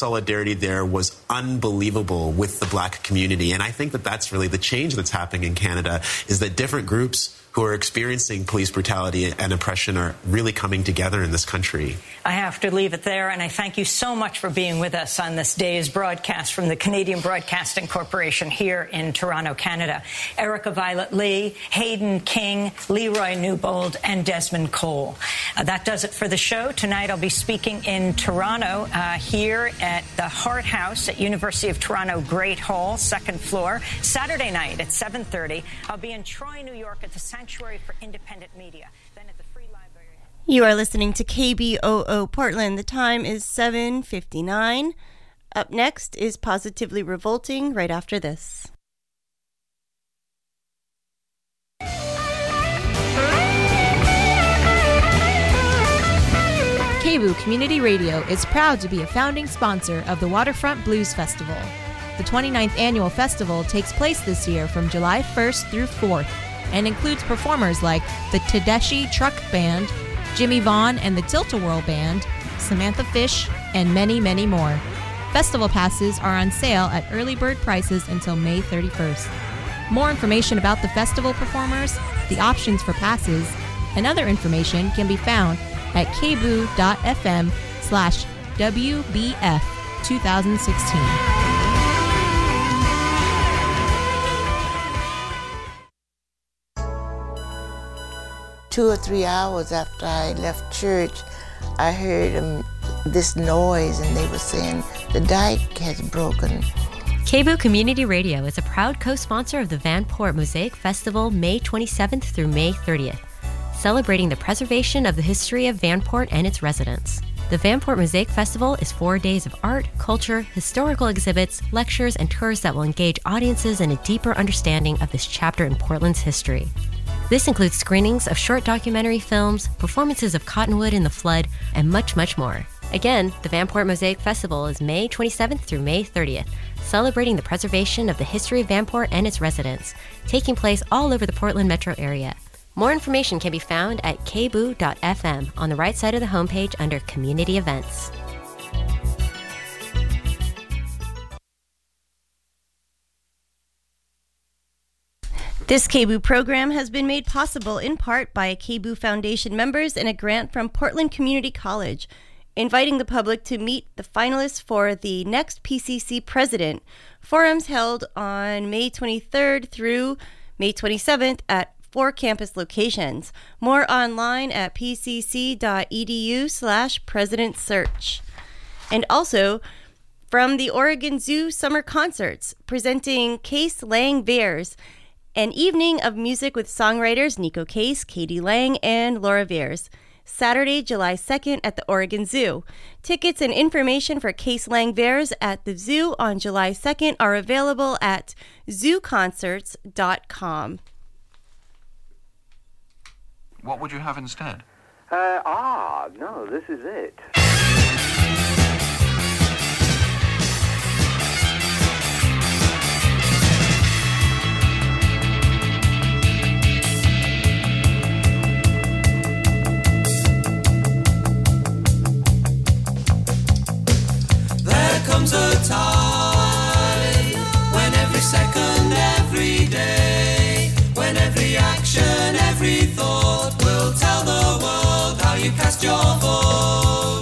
solidarity there was unbelievable with the Black community. And I think that that's really the change that's happening in Canada, is that different groups who are experiencing police brutality and oppression are really coming together in this country. I have to leave it there, and I thank you so much for being with us on this day's broadcast from the Canadian Broadcasting Corporation here in Toronto, Canada. Erica Violet Lee, Hayden King, Leroy Newbold, and Desmond Cole. That does it for the show. Tonight I'll be speaking in Toronto here at the Hart House at University of Toronto Great Hall, second floor. Saturday night at 7:30, I'll be in Troy, New York at the Sanctuary for Independent Media. Then at the Free Library. You are listening to KBOO Portland. The time is 7:59. Up next is Positively Revolting right after this. KBOO Community Radio is proud to be a founding sponsor of the Waterfront Blues Festival. The 29th annual festival takes place this year from July 1st through 4th and includes performers like the Tedeschi Truck Band, Jimmy Vaughn and the Tilt-A-Whirl Band, Samantha Fish, and many, many more. Festival passes are on sale at early bird prices until May 31st. More information about the festival performers, the options for passes, and other information can be found at kboo.fm/WBF 2016. 2 or 3 hours after I left church, I heard this noise, and they were saying the dike has broken. KBOO Community Radio is a proud co-sponsor of the Vanport Mosaic Festival May 27th through May 30th, celebrating the preservation of the history of Vanport and its residents. The Vanport Mosaic Festival is 4 days of art, culture, historical exhibits, lectures, and tours that will engage audiences in a deeper understanding of this chapter in Portland's history. This includes screenings of short documentary films, performances of Cottonwood in the Flood, and much, much more. Again, the Vanport Mosaic Festival is May 27th through May 30th, celebrating the preservation of the history of Vanport and its residents, taking place all over the Portland metro area. More information can be found at kboo.fm on the right side of the homepage under Community Events. This KBOO program has been made possible in part by KBOO Foundation members and a grant from Portland Community College, inviting the public to meet the finalists for the next PCC President. Forums held on May 23rd through May 27th at 4 campus locations. More online at pcc.edu/president search. And also from the Oregon Zoo Summer Concerts, presenting Case Lang Veers, an evening of music with songwriters Nico Case, Katie Lang, and Laura Veers. Saturday, July 2nd at the Oregon Zoo. Tickets and information for Case Lang Veers at the zoo on July 2nd are available at zooconcerts.com. What would you have instead? No, this is it. There comes a time when every second, every day, when every action, every thought will tell the world how you cast your vote.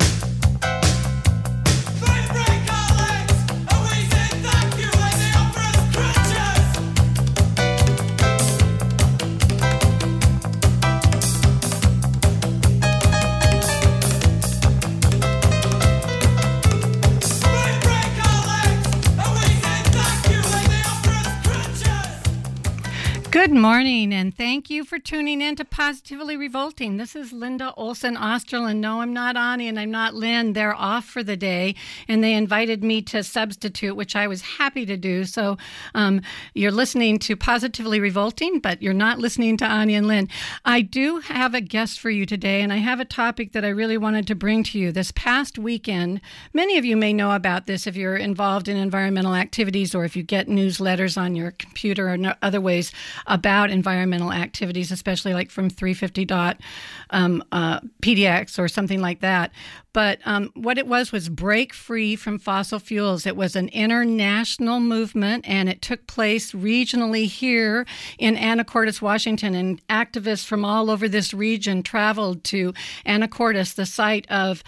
Break our legs, and we say thank you when the opera Good morning, and thank you for tuning in to Positively Revolting. This is Linda Olson Osterlin. No, I'm not Ani, and I'm not Lynn. They're off for the day, and they invited me to substitute, which I was happy to do. So you're listening to Positively Revolting, but you're not listening to Ani and Lynn. I do have a guest for you today, and I have a topic that I really wanted to bring to you. This past weekend, many of you may know about this if you're involved in environmental activities or if you get newsletters on your computer or other ways about environmental activities, especially like from 350.pdx or something like that. But what it was Break Free from Fossil Fuels. It was an international movement, and it took place regionally here in Anacortes, Washington. And activists from all over this region traveled to Anacortes, the site of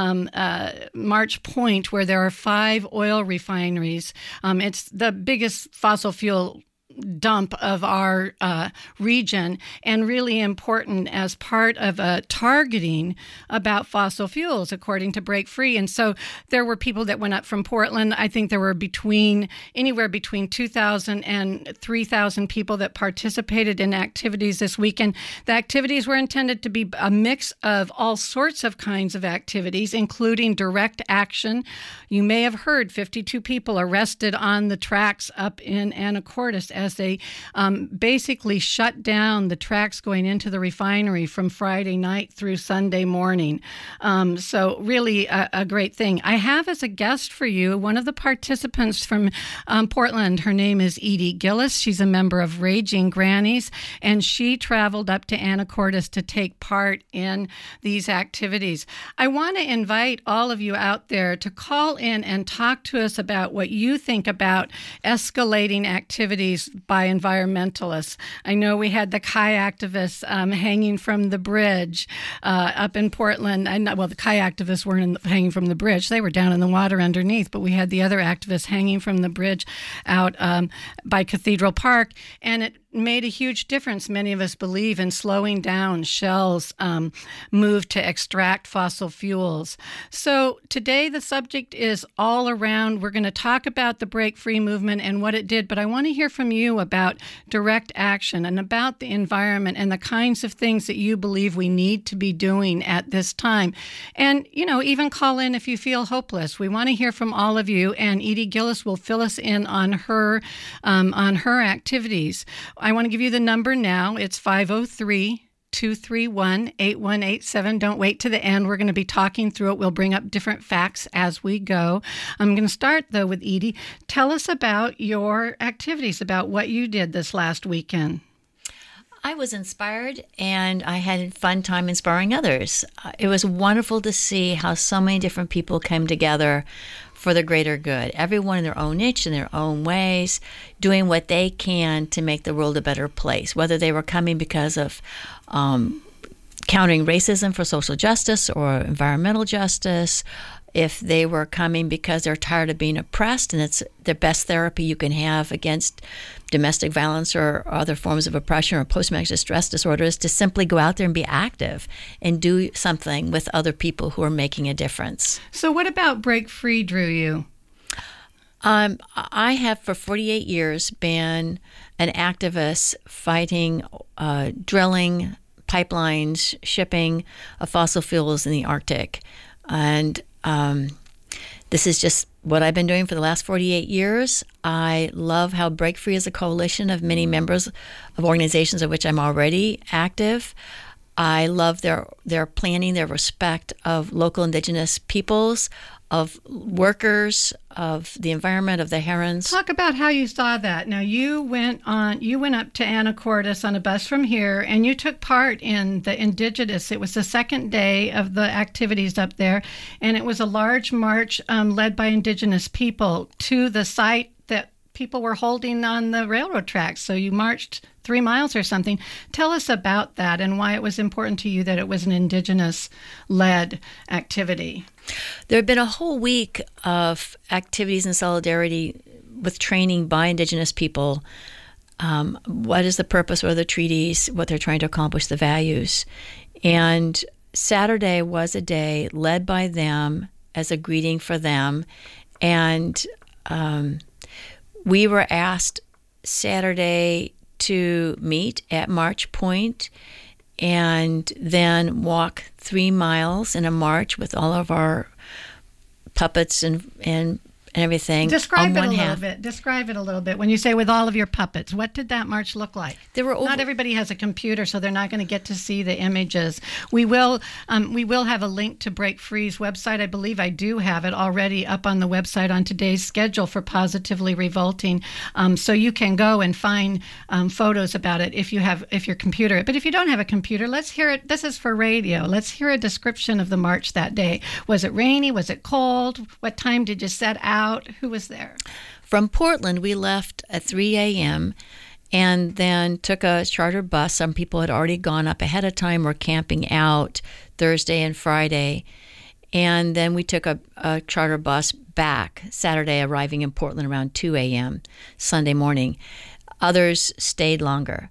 March Point, where there are 5 oil refineries. It's the biggest fossil fuel dump of our region, and really important as part of a targeting about fossil fuels, according to Break Free. And so there were people that went up from Portland. I think there were anywhere between 2,000 and 3,000 people that participated in activities this weekend. The activities were intended to be a mix of all sorts of kinds of activities, including direct action. You may have heard 52 people arrested on the tracks up in Anacortes as they basically shut down the tracks going into the refinery from Friday night through Sunday morning. So really a great thing. I have as a guest for you one of the participants from Portland. Her name is Edie Gillis. She's a member of Raging Grannies, and she traveled up to Anacortes to take part in these activities. I want to invite all of you out there to call in and talk to us about what you think about escalating activities by environmentalists. I know we had the kayaktivists hanging from the bridge up in Portland. Well, the kayaktivists weren't hanging from the bridge. They were down in the water underneath, but we had the other activists hanging from the bridge out by Cathedral Park, and it made a huge difference, many of us believe, in slowing down Shell's move to extract fossil fuels. So today the subject is all around. We're going to talk about the Break Free movement and what it did, but I want to hear from you about direct action and about the environment and the kinds of things that you believe we need to be doing at this time. And, even call in if you feel hopeless. We want to hear from all of you, and Edie Gillis will fill us in on her activities. I want to give you the number now. It's 503-231-8187. Don't wait to the end. We're going to be talking through it. We'll bring up different facts as we go. I'm going to start, though, with Edie. Tell us about your activities, about what you did this last weekend. I was inspired, and I had a fun time inspiring others. It was wonderful to see how so many different people came together for the greater good, everyone in their own niche, in their own ways, doing what they can to make the world a better place, whether they were coming because of countering racism for social justice or environmental justice, if they were coming because they're tired of being oppressed, and it's the best therapy you can have against domestic violence or other forms of oppression or post-traumatic stress disorder is to simply go out there and be active and do something with other people who are making a difference. So what about Break Free drew you? I have for 48 years been an activist fighting drilling, pipelines, shipping of fossil fuels in the Arctic. And this is just what I've been doing for the last 48 years. I love how Break Free is a coalition of many members of organizations of which I'm already active. I love their planning, their respect of local indigenous peoples, of workers, of the environment, of the herons. Talk about how you saw that. Now, you went up to Anacortes on a bus from here, and you took part in the Indigenous. It was the second day of the activities up there, and it was a large march led by Indigenous people to the site that people were holding on the railroad tracks. So you marched 3 miles or something. Tell us about that and why it was important to you that it was an Indigenous-led activity. There had been a whole week of activities in solidarity with training by Indigenous people. What is the purpose? What are the treaties? What they're trying to accomplish, the values. And Saturday was a day led by them as a greeting for them. And we were asked Saturday to meet at March Point and then walk 3 miles in a march with all of our puppets and everything. Describe it a little bit. Describe it a little bit. When you say with all of your puppets, what did that march look like? Not everybody has a computer, so they're not going to get to see the images. We will have a link to Break Free's website. I believe I do have it already up on the website on today's schedule for Positively Revolting. So you can go and find photos about it if your computer. But if you don't have a computer, let's hear it. This is for radio. Let's hear a description of the march that day. Was it rainy? Was it cold? What time did you set out? Who was there? From Portland, we left at 3 a.m. and then took a charter bus. Some people had already gone up ahead of time, were camping out Thursday and Friday. And then we took a charter bus back Saturday, arriving in Portland around 2 a.m. Sunday morning. Others stayed longer.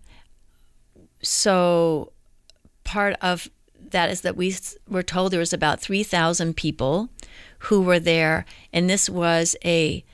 So part of that is that we were told there was about 3,000 people who were there, and this was a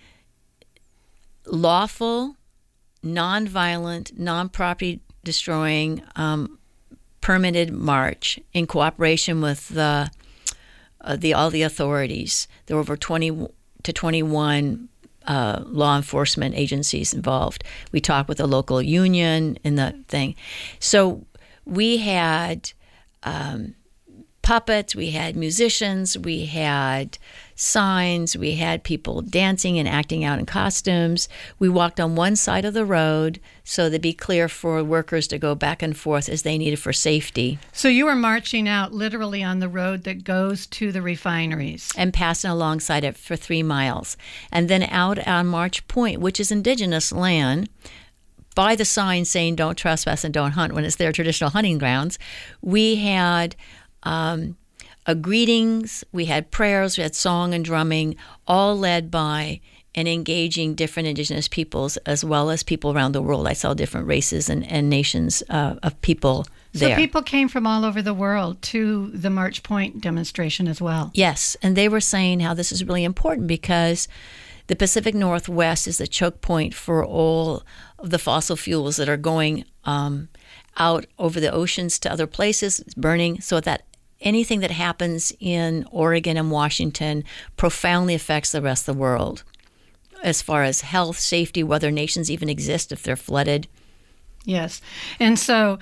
lawful, non-violent, non-property destroying, permitted march in cooperation with all the authorities. There were over 20 to 21 law enforcement agencies involved. We talked with the local union and the thing. So we had puppets, we had musicians, we had signs, we had people dancing and acting out in costumes. We walked on one side of the road so to be clear for workers to go back and forth as they needed for safety. So you were marching out literally on the road that goes to the refineries. And passing alongside it for 3 miles. And then out on March Point, which is indigenous land, by the sign saying don't trespass and don't hunt when it's their traditional hunting grounds, we had greetings, we had prayers, we had song and drumming, all led by and engaging different indigenous peoples as well as people around the world. I saw different races and nations of people there. So people came from all over the world to the March Point demonstration as well. Yes, and they were saying how this is really important because the Pacific Northwest is the choke point for all of the fossil fuels that are going out over the oceans to other places, burning, so that anything that happens in Oregon and Washington profoundly affects the rest of the world as far as health, safety, whether nations even exist if they're flooded. Yes. And so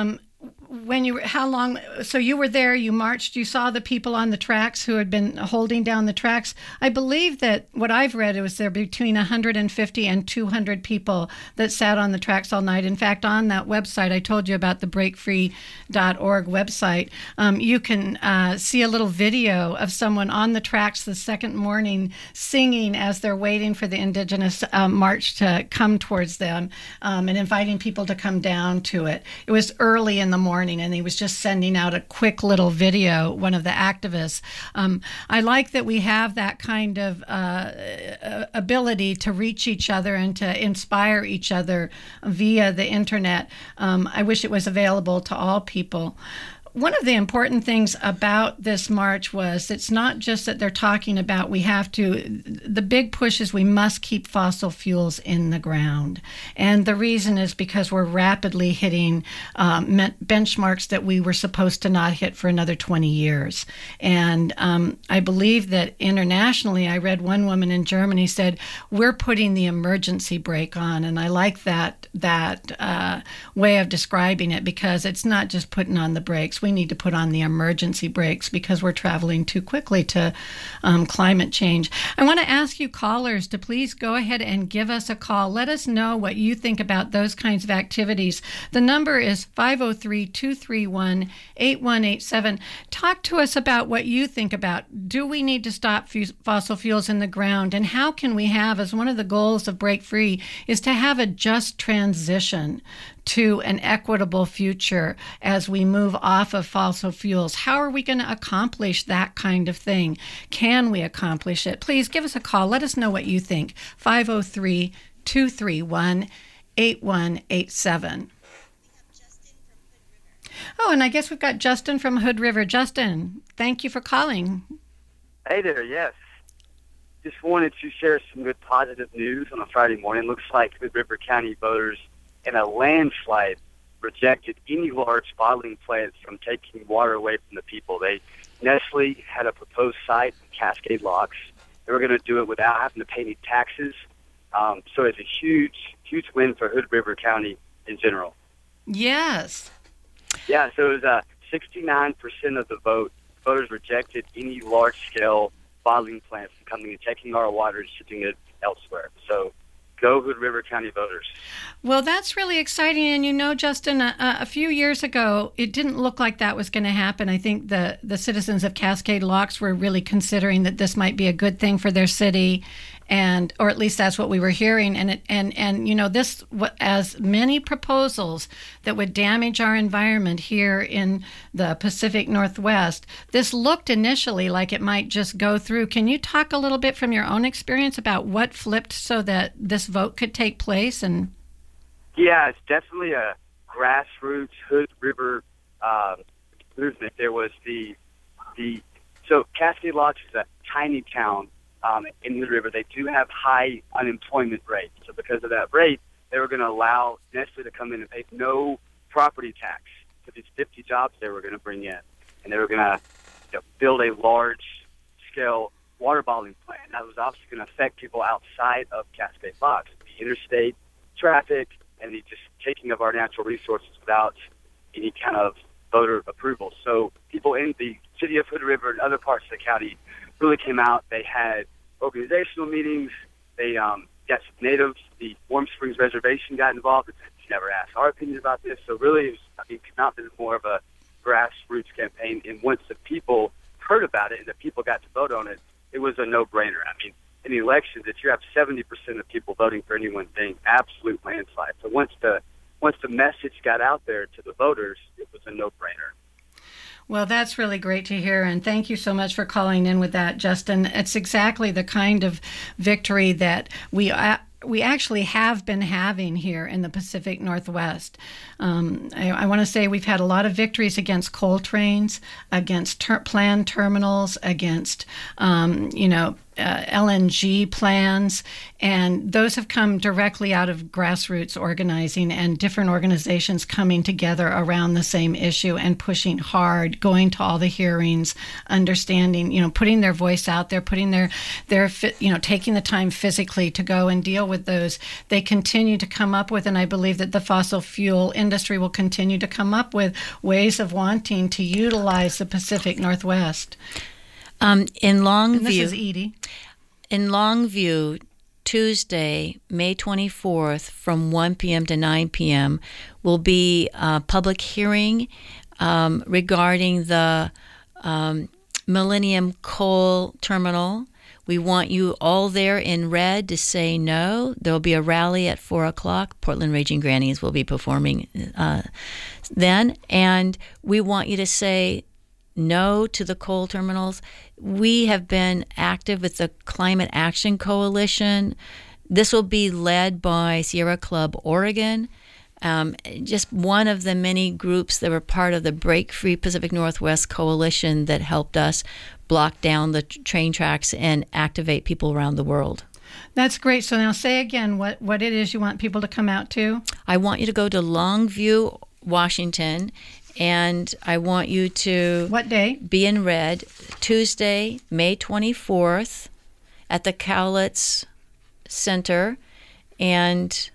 so you were there, you marched, you saw the people on the tracks who had been holding down the tracks. I believe that what I've read, it was there between 150 and 200 people that sat on the tracks all night. In fact, on that website, I told you about the breakfree.org website, you can see a little video of someone on the tracks the second morning singing as they're waiting for the Indigenous march to come towards them and inviting people to come down to it. It was early in the morning, and he was just sending out a quick little video, one of the activists. I like that we have that kind of ability to reach each other and to inspire each other via the internet. I wish it was available to all people. One of the important things about this march was it's not just that they're talking about the big push is we must keep fossil fuels in the ground. And the reason is because we're rapidly hitting benchmarks that we were supposed to not hit for another 20 years. And I believe that internationally, I read one woman in Germany said, we're putting the emergency brake on. And I like that way of describing it, because it's not just putting on the brakes. We need to put on the emergency brakes because we're traveling too quickly to climate change. I want to ask you callers to please go ahead and give us a call. Let us know what you think about those kinds of activities. The number is 503-231-8187. Talk to us about what you think about. Do we need to stop fossil fuels in the ground? And how can we have, as one of the goals of Break Free, is to have a just transition to an equitable future as we move off of fossil fuels. How are we going to accomplish that kind of thing? Can we accomplish it? Please give us a call. Let us know what you think. 503-231-8187. Oh, and I guess we've got Justin from Hood River. Justin, thank you for calling. Hey there, yes. Just wanted to share some good positive news on a Friday morning. Looks like Hood River County voters and a landslide rejected any large bottling plants from taking water away from the people. Nestle had a proposed site in Cascade Locks. They were going to do it without having to pay any taxes. So it's a huge, huge win for Hood River County in general. Yes. Yeah, so it was 69% of the voters rejected any large-scale bottling plants from coming and taking our water and shipping it elsewhere. So go Hood River County voters. Well, that's really exciting. And you know, Justin, a few years ago, it didn't look like that was going to happen. I think the citizens of Cascade Locks were really considering that this might be a good thing for their city, or at least that's what we were hearing. And you know, this, as many proposals that would damage our environment here in the Pacific Northwest, this looked initially like it might just go through. Can you talk a little bit from your own experience about what flipped so that this vote could take place? And yeah, it's definitely a grassroots Hood River movement. There was so Cascade Locks is a tiny town in Hood River. They do have high unemployment rates. So because of that rate, they were going to allow Nestle to come in and pay no property tax for these 50 jobs they were going to bring in. And they were going to build a large-scale water bottling plant. That was obviously going to affect people outside of Cascade Locks, the interstate traffic, and the just taking of our natural resources without any kind of voter approval. So people in the city of Hood River and other parts of the county really came out. They had organizational meetings. They got some natives. The Warm Springs Reservation got involved. They never asked our opinion about this. So really, it could not be more of a grassroots campaign. And once the people heard about it and the people got to vote on it, it was a no-brainer. I mean, in elections, if you have 70% of people voting for any one thing, absolute landslide. So once the message got out there to the voters, it was a no-brainer. Well, that's really great to hear, and thank you so much for calling in with that, Justin. It's exactly the kind of victory that we actually have been having here in the Pacific Northwest. I want to say we've had a lot of victories against coal trains, against planned terminals, against LNG plans, and those have come directly out of grassroots organizing and different organizations coming together around the same issue and pushing hard, going to all the hearings, understanding, putting their voice out there, putting their taking the time physically to go and deal with those. They continue to come up with, and I believe that the fossil fuel industry will continue to come up with ways of wanting to utilize the Pacific Northwest. In Longview, and this is Edie. In Longview, Tuesday, May 24th, from 1 p.m. to 9 p.m., will be a public hearing regarding the Millennium Coal Terminal. We want you all there in red to say no. There will be a rally at 4 o'clock. Portland Raging Grannies will be performing then. And we want you to say no to the coal terminals. We have been active with the Climate Action Coalition. This will be led by Sierra Club Oregon, just one of the many groups that were part of the Break Free Pacific Northwest Coalition that helped us block down the train tracks and activate people around the world. That's great. So now say again what it is you want people to come out to. I want you to go to Longview, Washington, and I want you to... What day? Be in red. Tuesday, May 24th at the Cowlitz Center. And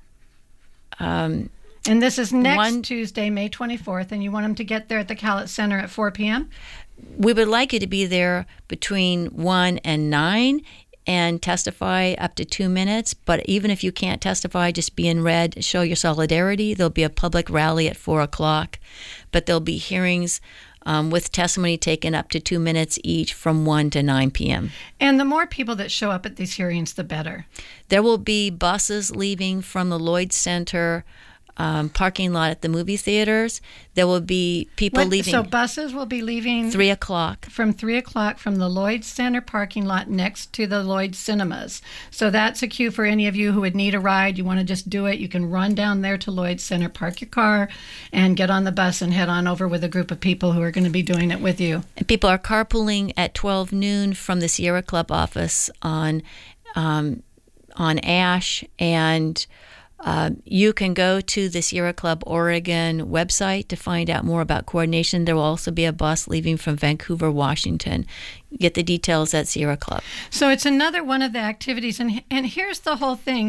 this is next Tuesday, May 24th, and you want them to get there at the Cowlitz Center at 4 p.m.? We would like you to be there between 1 and 9 and testify up to 2 minutes. But even if you can't testify, just be in red, show your solidarity. There'll be a public rally at 4 o'clock, but there'll be hearings with testimony taken up to 2 minutes each from 1 to 9 p.m. And the more people that show up at these hearings, the better. There will be buses leaving from the Lloyd Center parking lot at the movie theaters. There will be people leaving. So buses will be leaving 3 o'clock. From 3 o'clock from the Lloyd Center parking lot next to the Lloyd Cinemas. So that's a cue for any of you who would need a ride. You want to just do it. You can run down there to Lloyd Center, park your car, and get on the bus and head on over with a group of people who are going to be doing it with you. And people are carpooling at 12 noon from the Sierra Club office on Ash and You can go to the Sierra Club Oregon website to find out more about coordination. There will also be a bus leaving from Vancouver, Washington. Get the details at Sierra Club. So it's another one of the activities, and here's the whole thing,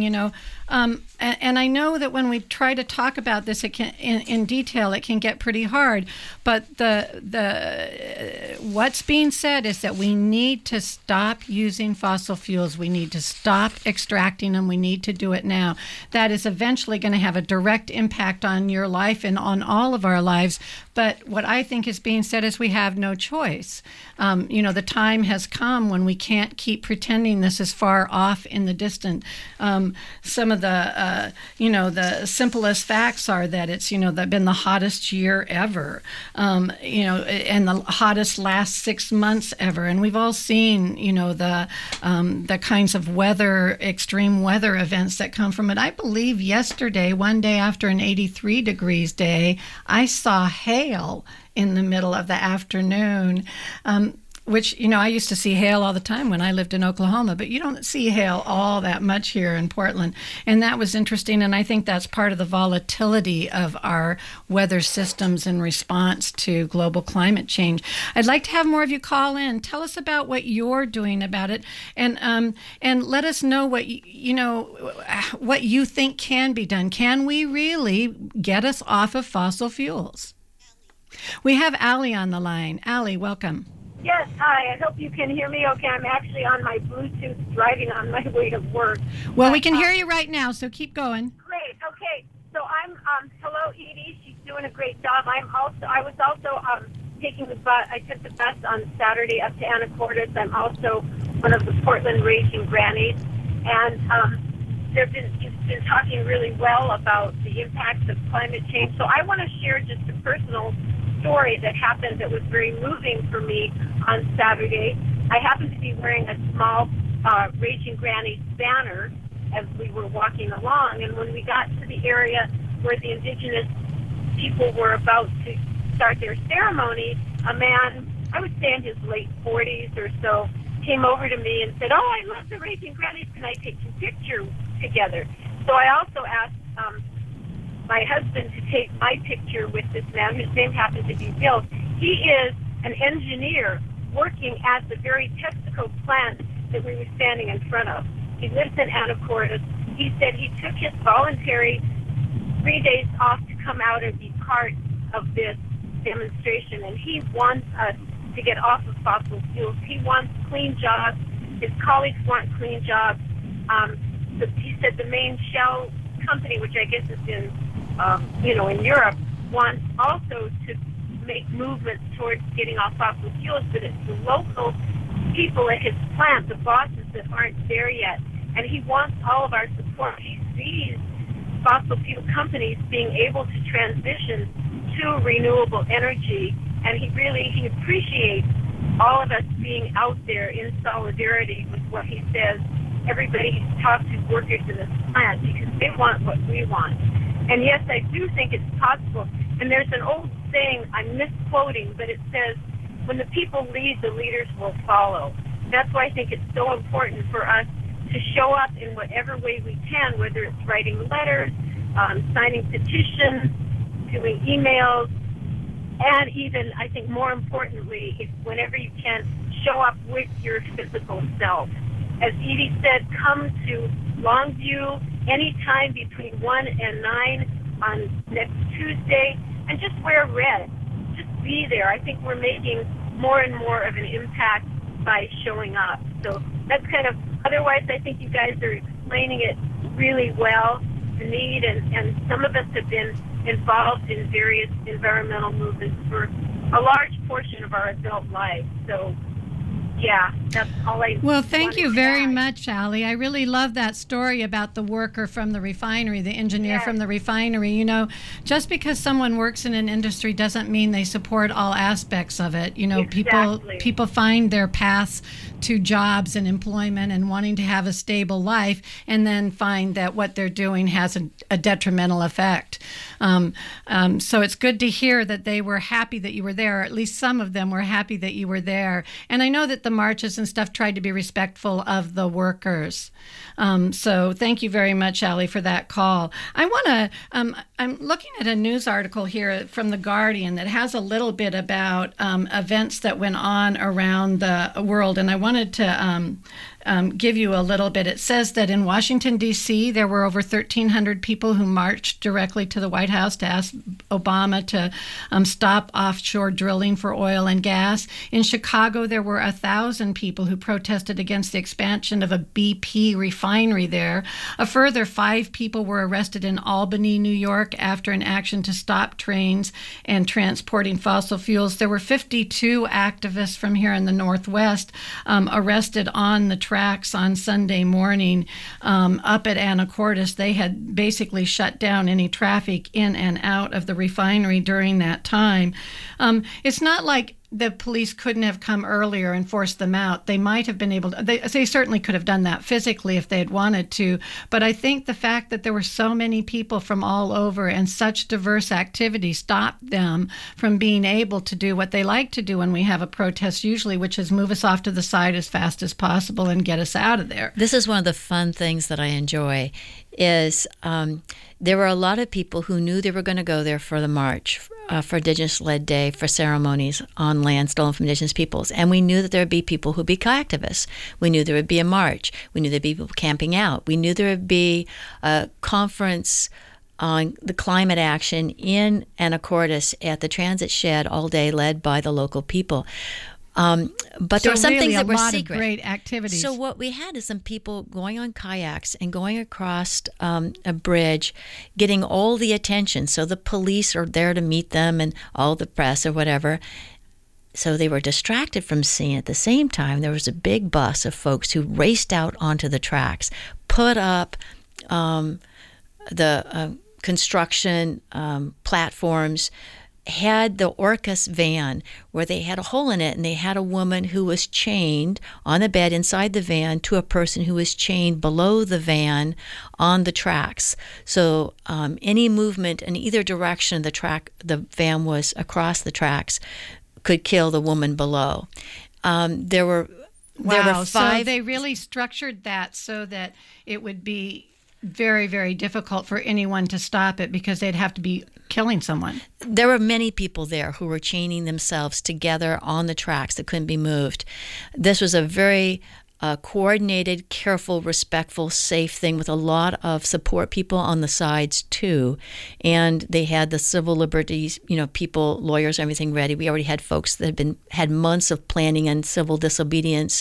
and I know that when we try to talk about this, it can in detail, it can get pretty hard. But the what's being said is that we need to stop using fossil fuels. We need to stop extracting them. We need to do it now. That is eventually going to have a direct impact on your life and on all of our lives. But what I think is being said is we have no choice. The time has come when we can't keep pretending this is far off in the distant. Some of the simplest facts are that it's, been the hottest year ever, and the hottest last 6 months ever. And we've all seen, the kinds of extreme weather events that come from it. I believe yesterday, one day after an 83 degrees day, I saw hail in the middle of the afternoon. Which, I used to see hail all the time when I lived in Oklahoma, but you don't see hail all that much here in Portland. And that was interesting, and I think that's part of the volatility of our weather systems in response to global climate change. I'd like to have more of you call in. Tell us about what you're doing about it, and let us know what what you think can be done. Can we really get us off of fossil fuels? We have Allie on the line. Allie, welcome. Yes, hi. I hope you can hear me okay. I'm actually on my Bluetooth driving on my way to work. Well, we can hear you right now, so keep going. Great. Okay. So I'm, hello, Edie. She's doing a great job. I was also taking the bus. I took the bus on Saturday up to Anacortes. I'm also one of the Portland Raging Grannies. And you've been talking really well about the impacts of climate change. So I want to share just a personal story that happened that was very moving for me on Saturday. I happened to be wearing a small Raging Grannies banner as we were walking along, and when we got to the area where the indigenous people were about to start their ceremony, a man, I would say in his late 40s or so, came over to me and said, "Oh, I love the Raging Grannies. Can I take a picture together?" So I also asked my husband to take my picture with this man, whose name happens to be Bill. He is an engineer working at the very Texaco plant that we were standing in front of. He lives in Anacortes. He said he took his voluntary 3 days off to come out and be part of this demonstration, and he wants us to get off of fossil fuels. He wants clean jobs. His colleagues want clean jobs. He said the main Shell company, which I guess is in Europe, wants also to make movements towards getting off fossil fuels, but it's the local people at his plant, the bosses, that aren't there yet. And he wants all of our support. He sees fossil fuel companies being able to transition to renewable energy, and he appreciates all of us being out there in solidarity with what he says. Everybody talks to workers in this plant because they want what we want. And yes, I do think it's possible. And there's an old saying, I'm misquoting, but it says, when the people lead, the leaders will follow. That's why I think it's so important for us to show up in whatever way we can, whether it's writing letters, signing petitions, doing emails, and even, I think more importantly, whenever you can, show up with your physical self. As Edie said, come to Longview anytime between 1 and 9 on next Tuesday, and just wear red. Just be there. I think we're making more and more of an impact by showing up. So that's kind of, otherwise I think you guys are explaining it really well, the need, and some of us have been involved in various environmental movements for a large portion of our adult life. So yeah, that's all I Well, thank you very much, Allie. I really love that story about the worker from the refinery, the engineer from the refinery. You know, just because someone works in an industry doesn't mean they support all aspects of it. You know, people find their paths to jobs and employment and wanting to have a stable life, and then find that what they're doing has a detrimental effect. So it's good to hear that they were happy that you were there, or at least some of them were happy that you were there. And I know that the marches and stuff tried to be respectful of the workers. So thank you very much, Allie, for that call. I want to, I'm looking at a news article here from The Guardian that has a little bit about events that went on around the world, and I wanted to give you a little bit. It says that in Washington, D.C., there were over 1,300 people who marched directly to the White House to ask Obama to stop offshore drilling for oil and gas. In Chicago, there were 1,000 people who protested against the expansion of a BP refinery there. A further 5 people were arrested in Albany, New York, after an action to stop trains and transporting fossil fuels. There were 52 activists from here in the Northwest arrested on the tracks on Sunday morning up at Anacortes. They had basically shut down any traffic in and out of the refinery during that time. It's not like the police couldn't have come earlier and forced them out. They might have been able to, they certainly could have done that physically if they had wanted to, but I think the fact that there were so many people from all over and such diverse activity stopped them from being able to do what they like to do when we have a protest usually, which is move us off to the side as fast as possible and get us out of there. This is one of the fun things that I enjoy is there were a lot of people who knew they were going to go there for the march, for Indigenous-led Day, for ceremonies on land stolen from Indigenous peoples. And we knew that there would be people who would be activists. We knew there would be a march. We knew there would be people camping out. We knew there would be a conference on the climate action in Anacortes at the transit shed all day, led by the local people. But there were some things that were secret. Of great activities. So what we had is some people going on kayaks and going across a bridge, getting all the attention. So the police are there to meet them and all the press or whatever. So they were distracted from seeing. At the same time, there was a big bus of folks who raced out onto the tracks, put up the construction platforms, had the Orcas van where they had a hole in it, and they had a woman who was chained on the bed inside the van to a person who was chained below the van on the tracks. So any movement in either direction the van was across the tracks could kill the woman below. There were 5. So they really structured that so that it would be very, very difficult for anyone to stop it because they'd have to be killing someone. There were many people there who were chaining themselves together on the tracks that couldn't be moved. This was a very coordinated, careful, respectful, safe thing with a lot of support people on the sides too. And they had the civil liberties, people, lawyers, everything ready. We already had folks that had months of planning and civil disobedience,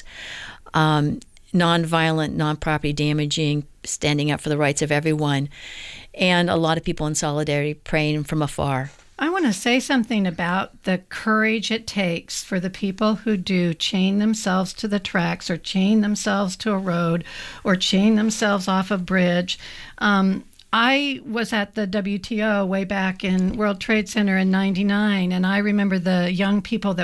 nonviolent, non-property damaging, standing up for the rights of everyone, and a lot of people in solidarity praying from afar. I want to say something about the courage it takes for the people who do chain themselves to the tracks or chain themselves to a road or chain themselves off a bridge. I was at the WTO way back in World Trade Center in '99, and I remember the young people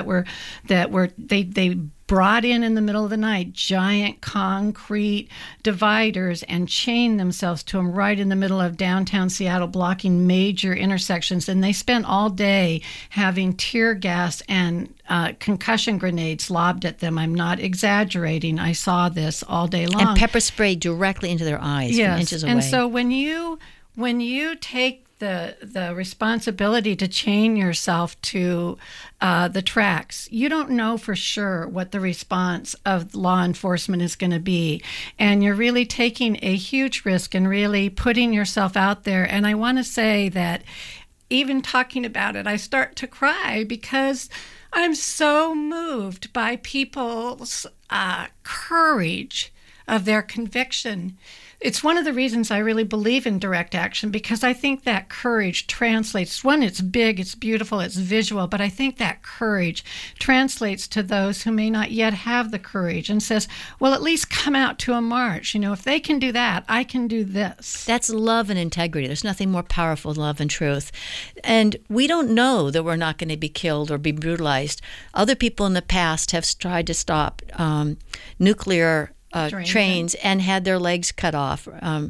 they brought in the middle of the night giant concrete dividers and chained themselves to them right in the middle of downtown Seattle, blocking major intersections. And they spent all day having tear gas and concussion grenades lobbed at them. I'm not exaggerating. I saw this all day long. And pepper spray directly into their eyes from inches away. And so when you take the responsibility to chain yourself to the tracks, you don't know for sure what the response of law enforcement is going to be. And you're really taking a huge risk and really putting yourself out there. And I want to say that even talking about it, I start to cry because I'm so moved by people's courage of their conviction. It's one of the reasons I really believe in direct action, because I think that courage translates. One, it's big, it's beautiful, it's visual, but I think that courage translates to those who may not yet have the courage and says, well, at least come out to a march. If they can do that, I can do this. That's love and integrity. There's nothing more powerful than love and truth. And we don't know that we're not going to be killed or be brutalized. Other people in the past have tried to stop nuclear trains and had their legs cut off.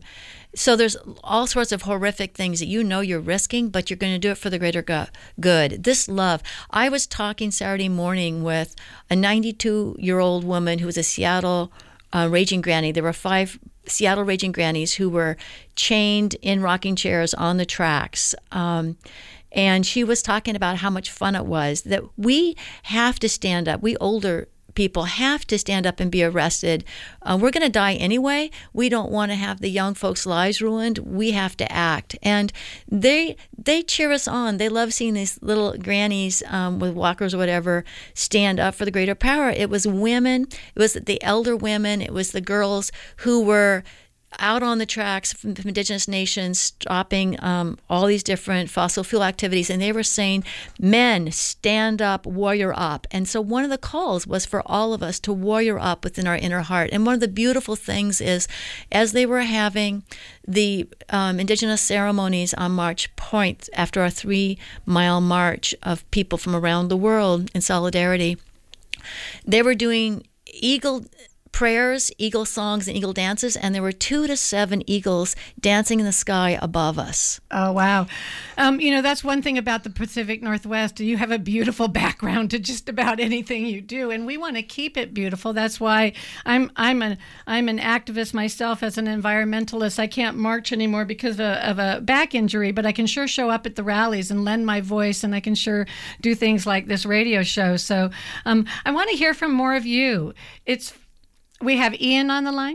So there's all sorts of horrific things that you know you're risking, but you're going to do it for the greater good. This love. I was talking Saturday morning with a 92-year-old woman who was a Seattle raging granny. There were 5 Seattle raging grannies who were chained in rocking chairs on the tracks. And she was talking about how much fun it was, that we have to stand up. We older people have to stand up and be arrested. We're going to die anyway. We don't want to have the young folks' lives ruined. We have to act. And they cheer us on. They love seeing these little grannies with walkers or whatever stand up for the greater power. It was women. It was the elder women. It was the girls who were out on the tracks from indigenous nations, stopping all these different fossil fuel activities. And they were saying, men, stand up, warrior up. And so one of the calls was for all of us to warrior up within our inner heart. And one of the beautiful things is, as they were having the indigenous ceremonies on March Point, after a 3-mile march of people from around the world in solidarity, they were doing eagle prayers, eagle songs, and eagle dances, and there were 2 to 7 eagles dancing in the sky above us. Oh, wow. That's one thing about the Pacific Northwest. You have a beautiful background to just about anything you do, and we want to keep it beautiful. That's why I'm an activist myself as an environmentalist. I can't march anymore because of a back injury, but I can sure show up at the rallies and lend my voice, and I can sure do things like this radio show. So I want to hear from more of you. We have Ian on the line.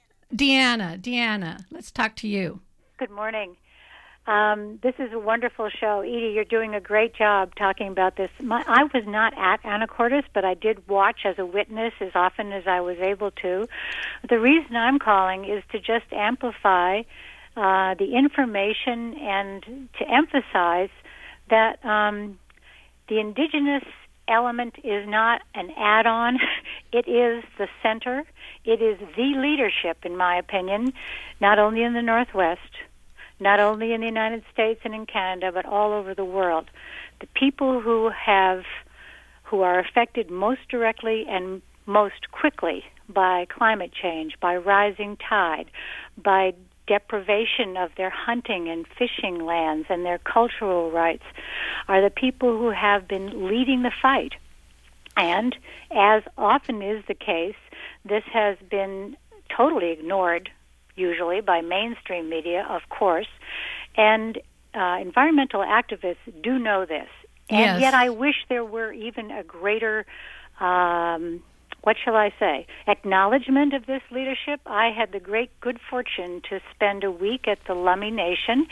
Deanna, let's talk to you. Good morning. This is a wonderful show. Edie, you're doing a great job talking about this. I was not at Anacortes, but I did watch as a witness as often as I was able to. The reason I'm calling is to just amplify the information and to emphasize that the indigenous element is not an add-on. It is the center. It is the leadership, in my opinion, not only in the Northwest, not only in the United States and in Canada, but all over the world. The people who are affected most directly and most quickly by climate change, by rising tide, by deprivation of their hunting and fishing lands and their cultural rights, are the people who have been leading the fight. And as often is the case, this has been totally ignored, usually by mainstream media, of course, and environmental activists do know this. And yet I wish there were even a greater acknowledgement of this leadership. I had the great good fortune to spend a week at the Lummi Nation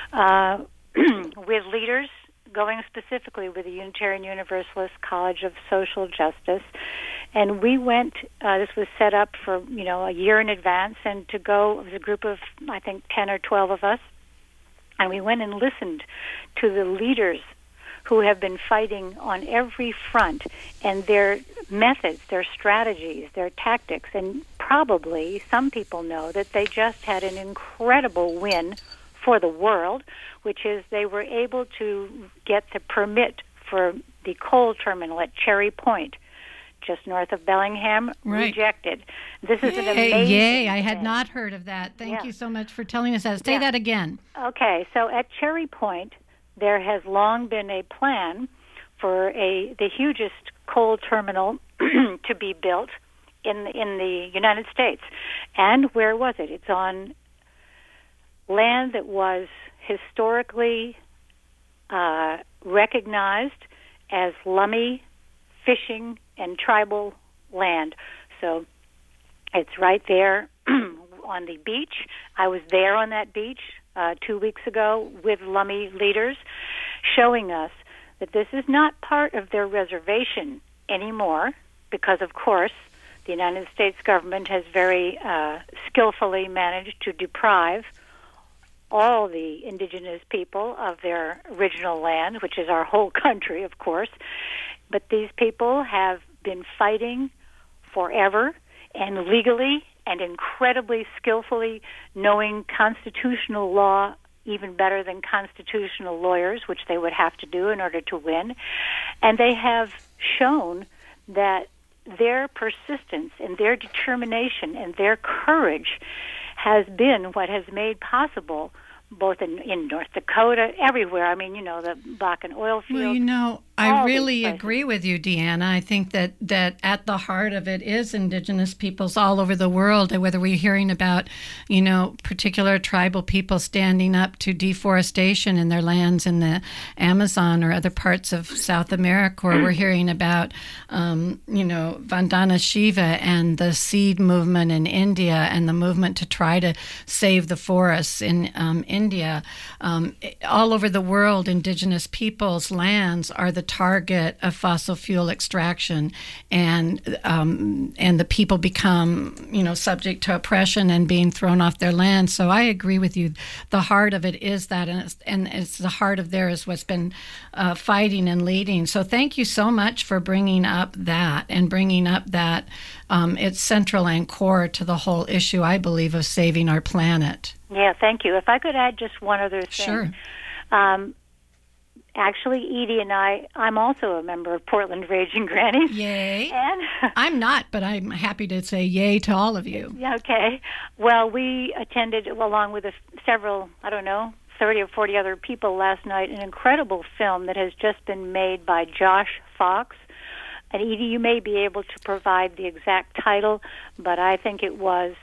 with leaders, going specifically with the Unitarian Universalist College of Social Justice. And we went, this was set up for, a year in advance, and to go, it was a group of, I think, 10 or 12 of us, and we went and listened to the leaders who have been fighting on every front, and their methods, their strategies, their tactics. And probably some people know that they just had an incredible win for the world, which is they were able to get the permit for the coal terminal at Cherry Point, just north of Bellingham, rejected. This is an amazing Yay, I had not heard of that. Thank you so much for telling us that. Say that again. Okay, so at Cherry Point, there has long been a plan for the hugest coal terminal to be built in the United States. And where was it? It's on land that was historically recognized as Lummi fishing and tribal land. So it's right there on the beach. I was there on that beach 2 weeks ago with Lummi leaders, showing us that this is not part of their reservation anymore, because, of course, the United States government has very skillfully managed to deprive all the indigenous people of their original land, which is our whole country, of course. But these people have been fighting forever and legally and incredibly skillfully, knowing constitutional law even better than constitutional lawyers, which they would have to do in order to win. And they have shown that their persistence and their determination and their courage has been what has made possible, both in North Dakota, everywhere. I mean, the Bakken oil fields. Well, I really agree with you, Deanna. I think that at the heart of it is indigenous peoples all over the world, and whether we're hearing about, particular tribal people standing up to deforestation in their lands in the Amazon or other parts of South America, or we're hearing about, Vandana Shiva and the seed movement in India and the movement to try to save the forests in India. All over the world, indigenous peoples' lands are the target of fossil fuel extraction, and the people become, subject to oppression and being thrown off their land. So I agree with you. The heart of it is that, and it's the heart of there is what's been fighting and leading. So thank you so much for bringing up that it's central and core to the whole issue, I believe, of saving our planet. Yeah, thank you. If I could add just one other thing. Sure. Actually, Edie and I'm also a member of Portland Raging Grannies. Yay. And I'm not, but I'm happy to say yay to all of you. Yeah, okay. Well, we attended, along with several, 30 or 40 other people last night, an incredible film that has just been made by Josh Fox. And Edie, you may be able to provide the exact title, but I think it was...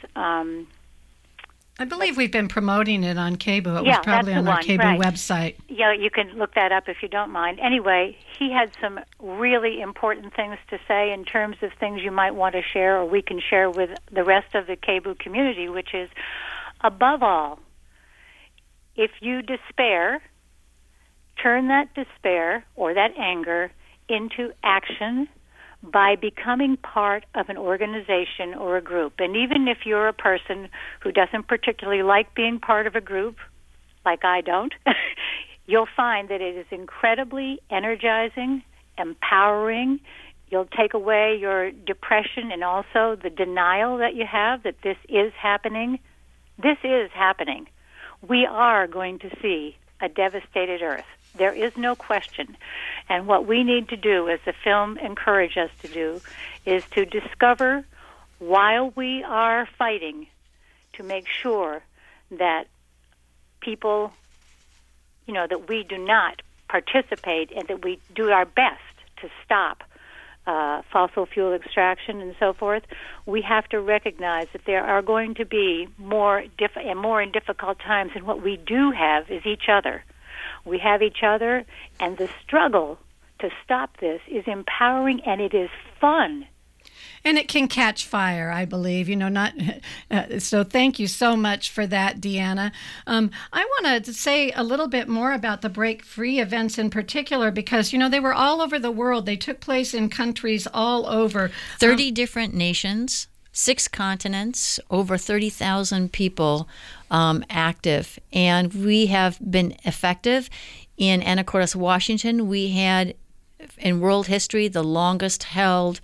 I believe we've been promoting it on KBOO. It was probably on our KBOO website. Yeah, you can look that up if you don't mind. Anyway, he had some really important things to say in terms of things you might want to share or we can share with the rest of the KBOO community, which is, above all, if you despair, turn that despair or that anger into action by becoming part of an organization or a group. And even if you're a person who doesn't particularly like being part of a group, like I don't, you'll find that it is incredibly energizing, empowering. You'll take away your depression and also the denial that you have that this is happening. This is happening. We are going to see a devastated Earth. There is no question. And what we need to do, as the film encourages us to do, is to discover, while we are fighting, to make sure that people, that we do not participate and that we do our best to stop fossil fuel extraction and so forth. We have to recognize that there are going to be more in difficult times, and what we do have is each other. We have each other, and the struggle to stop this is empowering, and it is fun. And it can catch fire, I believe. So thank you so much for that, Deanna. I want to say a little bit more about the Break Free events in particular, because, they were all over the world. They took place in countries all over. 30 different nations, 6 continents, over 30,000 people active. And we have been effective. In Anacortes, Washington, we had, in world history, the longest held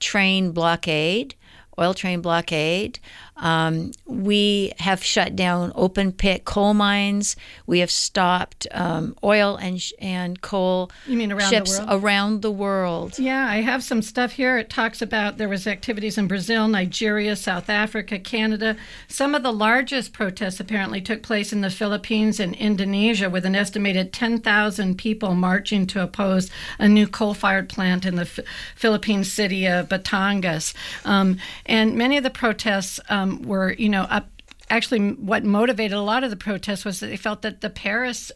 oil train blockade. We have shut down open pit coal mines. We have stopped oil and coal ships around the world. Yeah, I have some stuff here. It talks about there was activities in Brazil, Nigeria, South Africa, Canada. Some of the largest protests apparently took place in the Philippines and Indonesia, with an estimated 10,000 people marching to oppose a new coal-fired plant in the Philippine city of Batangas. And many of the protests were, up. Actually, what motivated a lot of the protests was that they felt that the Paris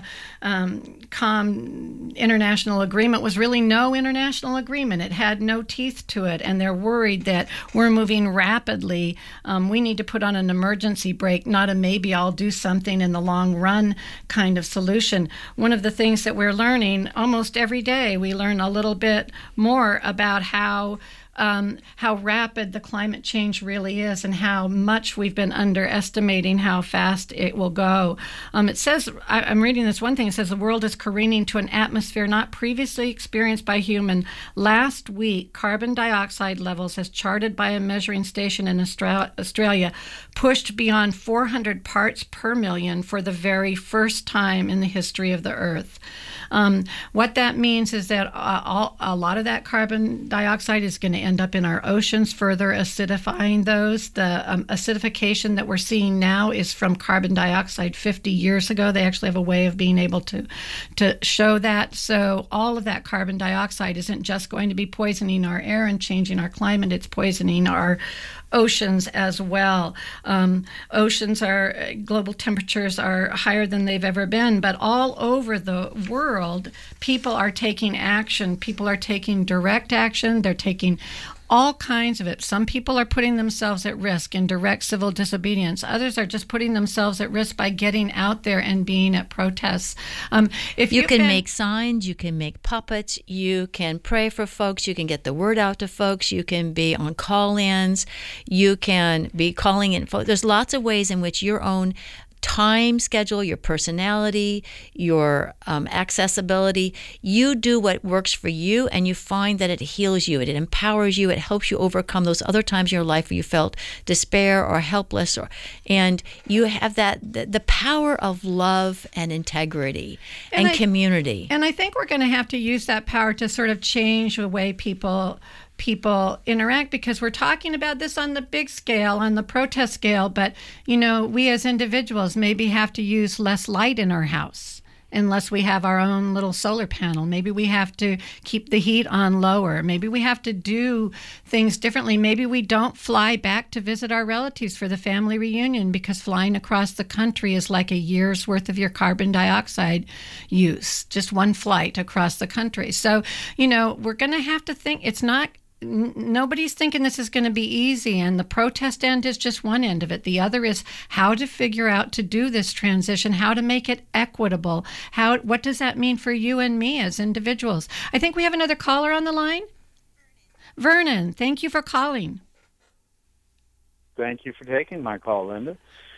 international agreement was really no international agreement. It had no teeth to it, and they're worried that we're moving rapidly. We need to put on an emergency brake, not a maybe I'll do something in the long run kind of solution. One of the things that we're learning almost every day, we learn a little bit more about how rapid the climate change really is and how much we've been underestimating how fast it will go. It says, I'm reading this one thing, it says the world is careening to an atmosphere not previously experienced by human. Last week, carbon dioxide levels, as charted by a measuring station in Australia, pushed beyond 400 parts per million for the very first time in the history of the Earth. What that means is that a lot of that carbon dioxide is going to end up in our oceans, further acidifying those. The acidification that we're seeing now is from carbon dioxide 50 years ago. They actually have a way of being able to show that. So all of that carbon dioxide isn't just going to be poisoning our air and changing our climate, it's poisoning our oceans as well. Global temperatures are higher than they've ever been, but all over the world, people are taking action. People are taking direct action. They're taking all kinds of it. Some people are putting themselves at risk in direct civil disobedience. Others are just putting themselves at risk by getting out there and being at protests. If you can make signs, you can make puppets, you can pray for folks, you can get the word out to folks, you can be on call-ins, you can be calling in. There's lots of ways in which your own time schedule, your personality, your accessibility, you do what works for you, and you find that it heals you, it empowers you, it helps you overcome those other times in your life where you felt despair or helpless, and you have the power of love and integrity and community. And I think we're going to have to use that power to sort of change the way people interact, because we're talking about this on the big scale, on the protest scale, but we as individuals maybe have to use less light in our house unless we have our own little solar panel. Maybe we have to keep the heat on lower. Maybe we have to do things differently. Maybe we don't fly back to visit our relatives for the family reunion, because flying across the country is like a year's worth of your carbon dioxide use, just one flight across the country. So, we're going to have to think. Nobody's thinking this is going to be easy, and the protest end is just one end of it. The other is how to figure out to do this transition, how to make it equitable. What does that mean for you and me as individuals? I think we have another caller on the line. Vernon, thank you for calling. Thank you for taking my call, Linda.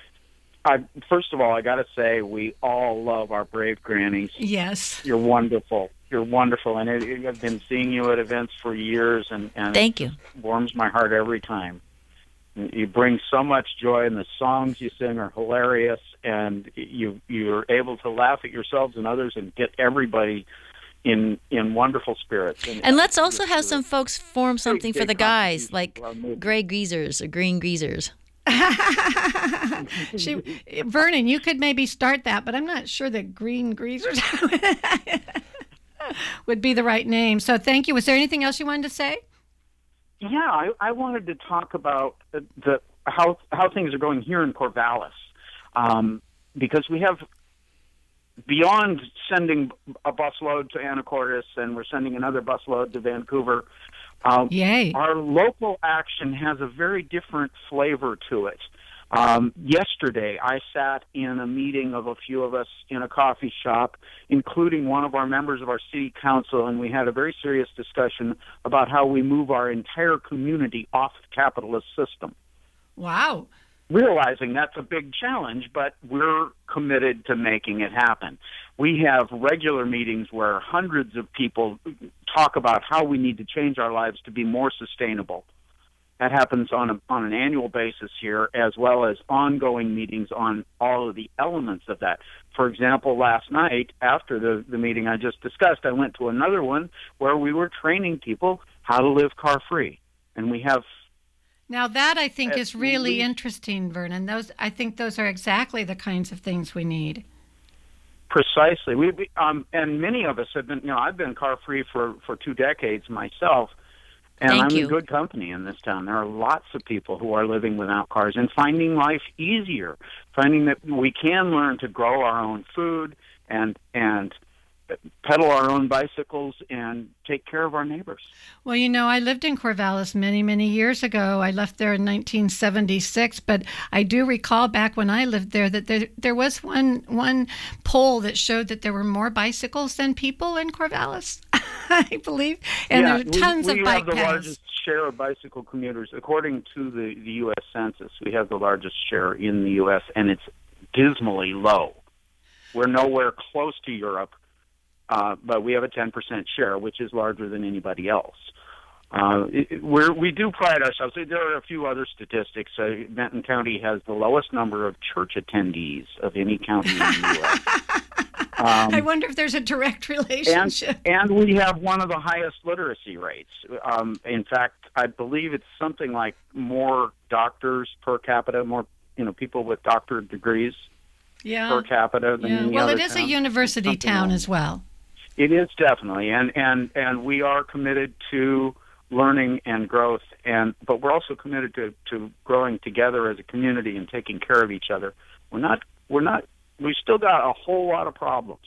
First of all, I got to say, we all love our brave grannies. Yes. You're wonderful. You're wonderful, and I've been seeing you at events for years, and thank you. It warms my heart every time. You bring so much joy, and the songs you sing are hilarious, and you're able to laugh at yourselves and others and get everybody in wonderful spirits. And let's also have some folks form something for the guys, like gray greasers or green greasers. Vernon, you could maybe start that, but I'm not sure that green greasers would be the right name. So thank you. Was there anything else you wanted to say? Yeah, I wanted to talk about how things are going here in Corvallis, because we have, beyond sending a busload to Anacortes, and we're sending another busload to Vancouver. Yay. Our local action has a very different flavor to it. Yesterday, I sat in a meeting of a few of us in a coffee shop, including one of our members of our city council, and we had a very serious discussion about how we move our entire community off the capitalist system. Wow. Realizing that's a big challenge, but we're committed to making it happen. We have regular meetings where hundreds of people talk about how we need to change our lives to be more sustainable. That happens on an annual basis here, as well as ongoing meetings on all of the elements of that. For example, last night, after the meeting I just discussed, I went to another one where we were training people how to live car-free. And we have... Now that, I think, is really interesting, Vernon. I think those are exactly the kinds of things we need. Precisely. And many of us have been, I've been car-free for 2 decades myself. And I'm in good company in this town. There are lots of people who are living without cars and finding life easier, finding that we can learn to grow our own food and pedal our own bicycles and take care of our neighbors. Well, I lived in Corvallis many, many years ago. I left there in 1976, but I do recall back when I lived there that there was one poll that showed that there were more bicycles than people in Corvallis, I believe, and there are tons of bike paths. We have the largest share of bicycle commuters. According to the U.S. Census, we have the largest share in the U.S., and it's dismally low. We're nowhere close to Europe. But we have a 10% share, which is larger than anybody else. We do pride ourselves. There are a few other statistics. Benton County has the lowest number of church attendees of any county in the I wonder if there's a direct relationship. And we have one of the highest literacy rates. In fact, I believe it's something like more doctors per capita, more people with doctorate degrees per capita than any Well, other it is town. a university town as well. It is definitely, and we are committed to learning and growth, but we're also committed to growing together as a community and taking care of each other. We've still got a whole lot of problems,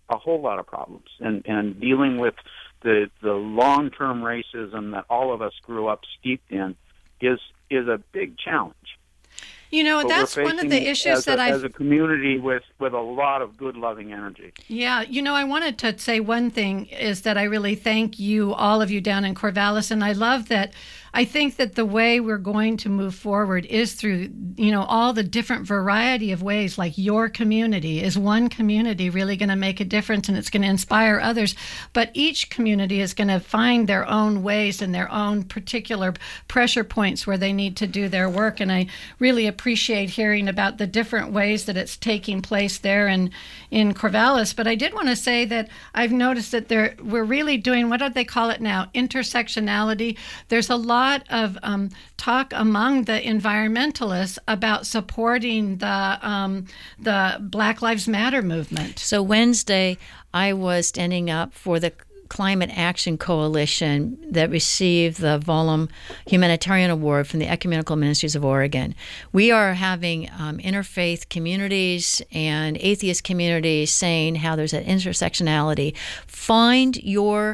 and dealing with the long-term racism that all of us grew up steeped in is a big challenge. But that's one of the issues that as a community with a lot of good, loving energy. Yeah, I wanted to say one thing is that I really thank you, all of you down in Corvallis, and I love that. I think that the way we're going to move forward is through, all the different variety of ways, like your community. Is one community really going to make a difference, and it's going to inspire others? But each community is going to find their own ways and their own particular pressure points where they need to do their work. And I really appreciate hearing about the different ways that it's taking place there in Corvallis. But I did want to say that I've noticed that we're really doing, what do they call it now, intersectionality. There's a lot of talk among the environmentalists about supporting the Black Lives Matter movement. So Wednesday, I was standing up for the Climate Action Coalition that received the Volum Humanitarian Award from the Ecumenical Ministries of Oregon. We are having interfaith communities and atheist communities saying how there's an intersectionality. Find your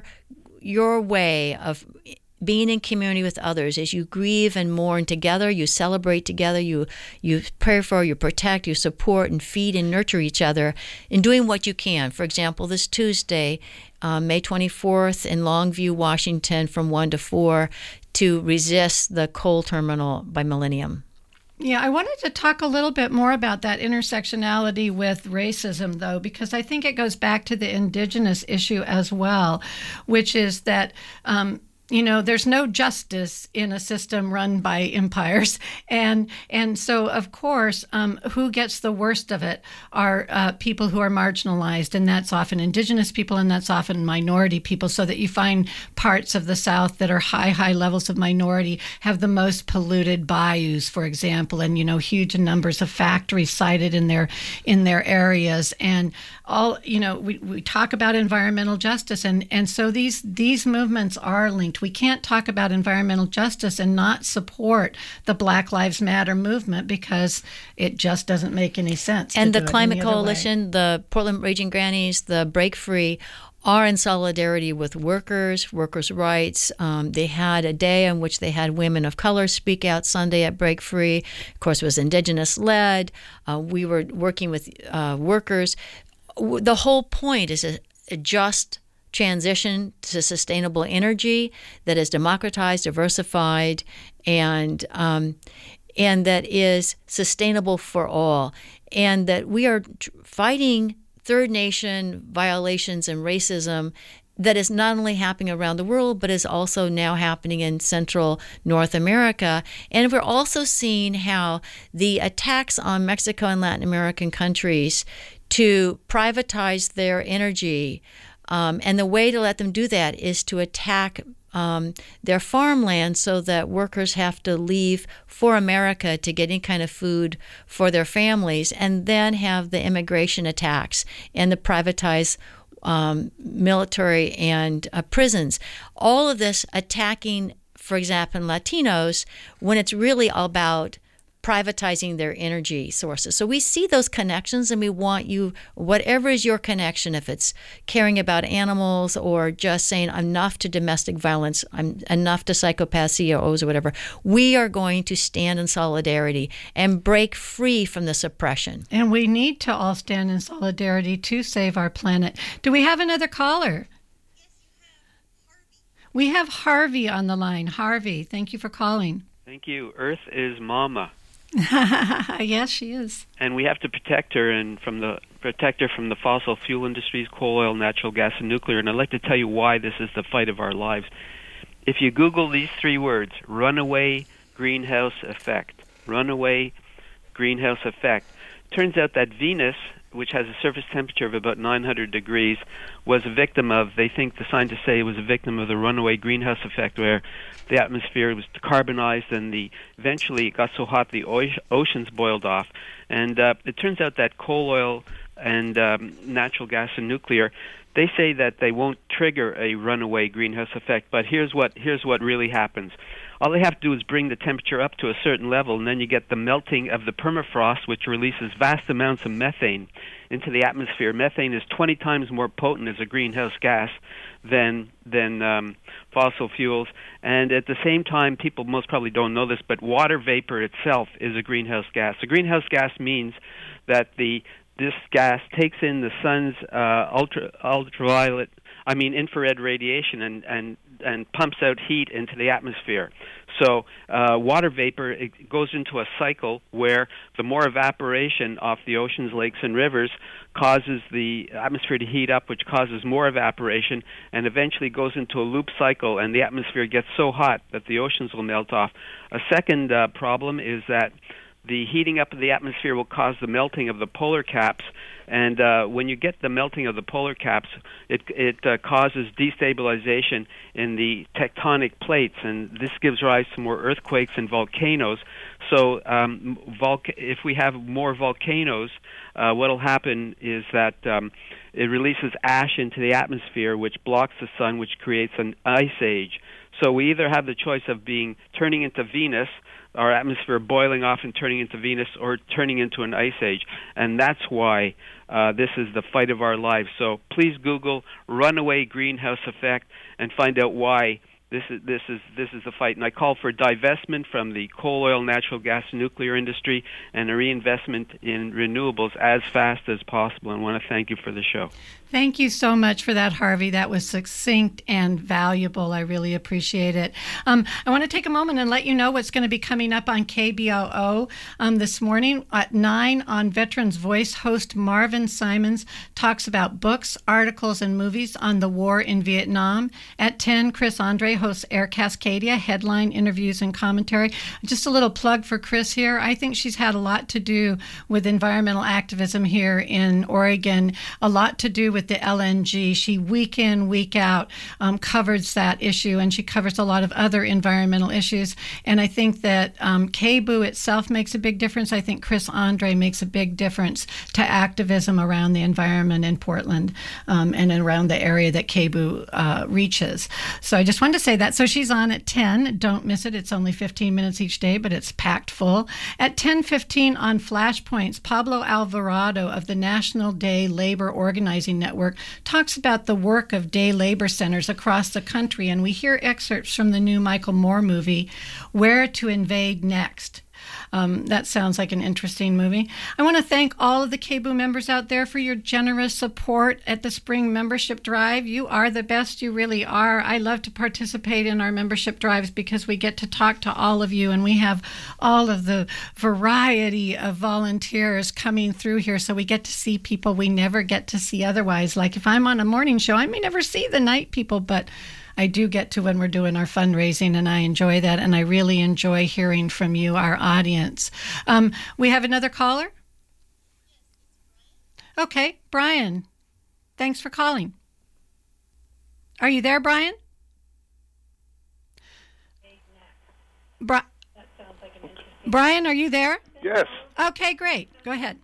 way of being in community with others as you grieve and mourn together, you celebrate together, you pray for, you protect, you support and feed and nurture each other in doing what you can. For example, this Tuesday, May 24th in Longview, Washington, from 1 to 4 to resist the coal terminal by Millennium. Yeah, I wanted to talk a little bit more about that intersectionality with racism, though, because I think it goes back to the indigenous issue as well, which is that there's no justice in a system run by empires. And so, of course, who gets the worst of it are people who are marginalized, and that's often indigenous people, and that's often minority people, so that you find parts of the South that are high levels of minority have the most polluted bayous, for example, and, huge numbers of factories sited in their areas. And all, we talk about environmental justice, and so these movements are linked. We can't talk about environmental justice and not support the Black Lives Matter movement, because it just doesn't make any sense. And the Climate Coalition, the Portland Raging Grannies, the Break Free are in solidarity with workers' rights. They had a day in which they had women of color speak out Sunday at Break Free. Of course, it was indigenous-led. We were working with workers. The whole point is a just transition to sustainable energy that is democratized, diversified, and that is sustainable for all, and that we are fighting third nation violations and racism that is not only happening around the world, but is also now happening in Central North America. And we're also seeing how the attacks on Mexico and Latin American countries to privatize their energy, and the way to let them do that is to attack their farmland so that workers have to leave for America to get any kind of food for their families, and then have the immigration attacks and the privatized military and prisons. All of this attacking, for example, Latinos, when it's really about privatizing their energy sources. So we see those connections, and we want you, whatever is your connection, if it's caring about animals or just saying enough to domestic violence, enough to psychopath CEOs or whatever, we are going to stand in solidarity and break free from this oppression. And we need to all stand in solidarity to save our planet. Do we have another caller? We have Harvey on the line. Harvey, thank you for calling. Thank you. Earth is mama. Yes, she is. And we have to protect her from the fossil fuel industries, coal, oil, natural gas, and nuclear. And I'd like to tell you why this is the fight of our lives. If you Google these 3 words, runaway greenhouse effect, runaway greenhouse effect, turns out that Venus, which has a surface temperature of about 900 degrees, was a victim of, they think the scientists say, was a victim of the runaway greenhouse effect, where the atmosphere was decarbonized and eventually it got so hot the oceans boiled off. And it turns out that coal oil and natural gas and nuclear, they say that they won't trigger a runaway greenhouse effect, but here's what really happens. All they have to do is bring the temperature up to a certain level, and then you get the melting of the permafrost, which releases vast amounts of methane into the atmosphere. Methane is 20 times more potent as a greenhouse gas than fossil fuels. And at the same time, people most probably don't know this, but water vapor itself is a greenhouse gas. A greenhouse gas means that this gas takes in the sun's infrared radiation and pumps out heat into the atmosphere. So water vapor, it goes into a cycle where the more evaporation off the oceans, lakes, and rivers causes the atmosphere to heat up, which causes more evaporation, and eventually goes into a loop cycle, and the atmosphere gets so hot that the oceans will melt off. A second problem is that the heating up of the atmosphere will cause the melting of the polar caps, and when you get the melting of the polar caps, it causes destabilization in the tectonic plates, and this gives rise to more earthquakes and volcanoes. So if we have more volcanoes, what will happen is that it releases ash into the atmosphere, which blocks the sun, which creates an ice age. So we either have the choice of turning into Venus, our atmosphere boiling off and turning into Venus, or turning into an ice age. And that's why this is the fight of our lives. So please Google runaway greenhouse effect and find out why this is the fight. And I call for divestment from the coal, oil, natural gas, nuclear industry, and a reinvestment in renewables as fast as possible. And I want to thank you for the show. Thank you so much for that, Harvey. That was succinct and valuable. I really appreciate it. I want to take a moment and let you know what's going to be coming up on KBOO this morning at 9 on Veterans Voice. Host Marvin Simons talks about books, articles, and movies on the war in Vietnam. At 10, Chris Andre hosts Air Cascadia, headline interviews and commentary. Just a little plug for Chris here. I think she's had a lot to do with environmental activism here in Oregon, a lot to do with the LNG. She week in, week out covers that issue, and she covers a lot of other environmental issues. And I think that KBOO itself makes a big difference. I think Chris Andre makes a big difference to activism around the environment in Portland and around the area that KBOO reaches. So I just wanted to say that. So she's on at 10. Don't miss it. It's only 15 minutes each day, but it's packed full. At 10:15 on Flashpoints, Pablo Alvarado of the National Day Labor Organizing Network talks about the work of day labor centers across the country, and we hear excerpts from the new Michael Moore movie, Where to Invade Next. That sounds like an interesting movie. I want to thank all of the KBOO members out there for your generous support at the spring membership drive. You are the best. You really are. I love to participate in our membership drives because we get to talk to all of you, and we have all of the variety of volunteers coming through here, so we get to see people we never get to see otherwise. Like if I'm on a morning show, I may never see the night people, but I do get to when we're doing our fundraising, and I enjoy that, and I really enjoy hearing from you, our audience. We have another caller? Okay, Brian, thanks for calling. Are you there, Brian? Brian, are you there? Yes. Okay, great. Go ahead.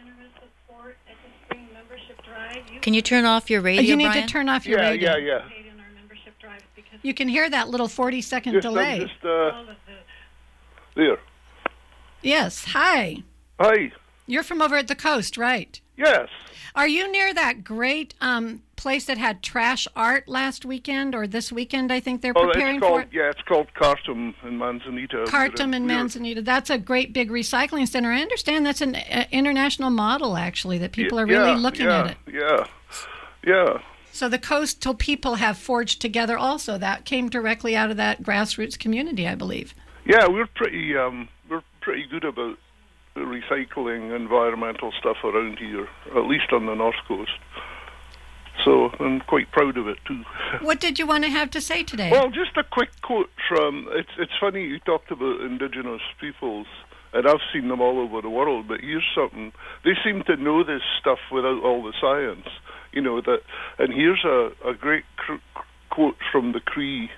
Can you turn off your radio, You need Brian? to turn off your radio. Yeah. You can hear that little 40-second delay. There. Yes. Hi. Hi. You're from over at the coast, right? Yes. Are you near that great place that had trash art last weekend or this weekend? I think they're preparing for it. Yeah, it's called Cartum in Manzanita. Cartum in Manzanita. That's a great big recycling center. I understand that's an international model, actually, that people are really looking at it. Yeah. So the coastal people have forged together also. That came directly out of that grassroots community, I believe. Yeah, we're pretty good about recycling environmental stuff around here, at least on the North Coast. So I'm quite proud of it too. What did you want to have to say today? Well, just a quick quote from. It's funny you talked about Indigenous peoples And I've seen them all over the world, but here's something. They seem to know this stuff without all the science. You know, that. And here's a great quote from the Cree.